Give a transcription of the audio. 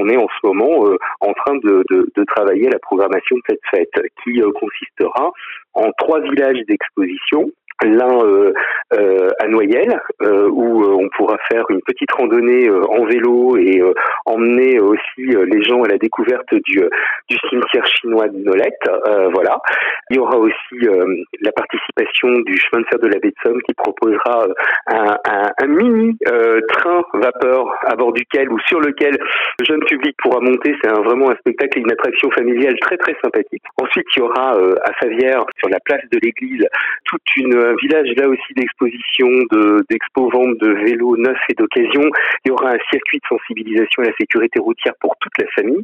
on est en ce moment en train de travailler à la programmation de cette fête qui consistera en 3 villages d'exposition. L'un à Noyelles, où on pourra faire une petite randonnée en vélo et emmener aussi les gens à la découverte du cimetière chinois de Nolette. Voilà. Il y aura aussi la participation du chemin de fer de la baie de Somme qui proposera un mini train vapeur à bord duquel ou sur lequel le jeune public pourra monter. C'est vraiment un spectacle et une attraction familiale très très sympathique. Ensuite, il y aura à Favières, sur la place de l'église, un village là aussi d'exposition, d'expo-vente de vélos neufs et d'occasion. Il y aura un circuit de sensibilisation à la sécurité routière pour toute la famille.